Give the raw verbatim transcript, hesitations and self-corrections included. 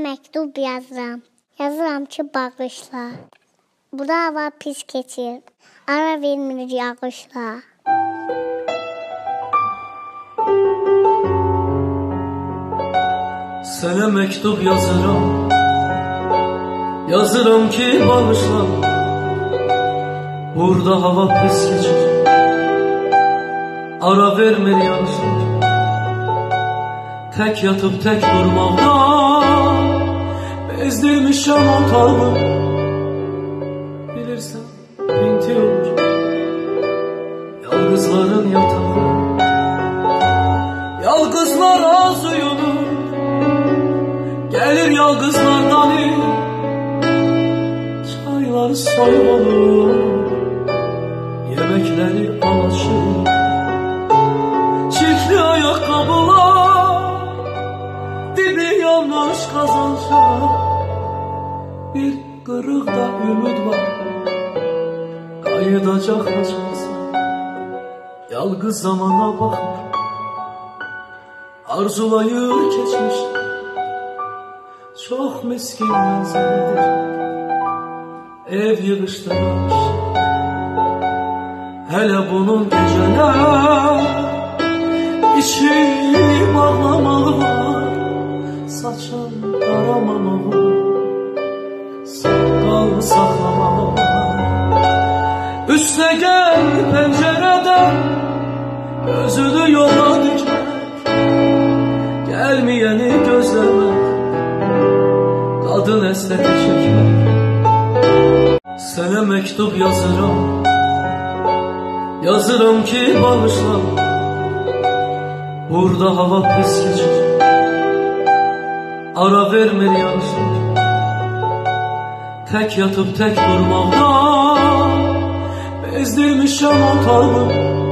məktub yazıram. Yazıram ki, bağışla. Bura hava pis keçir. Ara vermir yağışla. Sənə məktub yazıram. Yazıram ki, bağışla. Burada hava pis keçir. Ara vermir yağışlar. Tək yatıb tək durmaqdan bezdirmişəm otağımı. Bilirsən, pinti olur yalqızların yatağı. Yalqızlar az uyunur, gəlir yalqızlardan il. Çayları soyuq olur, yeməkləri alaşır. Çirkli ayaqqabılar, dibi yanmış qazançlar. Bir qırıqda ümid var, qayıdacaq açılsa. Yalqız zamana baxır, arzulayır keçmişdir. Çox miskin mənzərədir, ev yığışdırmış. Hələ bunun gecələr İçim ağlamağı var, saçım qaramamağı, saqqal saxlamağı var. Üstə gəl pəncərədən, gözünü yola dikmək, gəlməyəni gözləmək, qadın əsləti çəkmək. Sənə məktub yazıram, yazıram ki, bağışla. Burada hava pis keçir. Ara vermir yağışlar. Tək yatıb tək durmaqdan bezdirmişəm otağımı.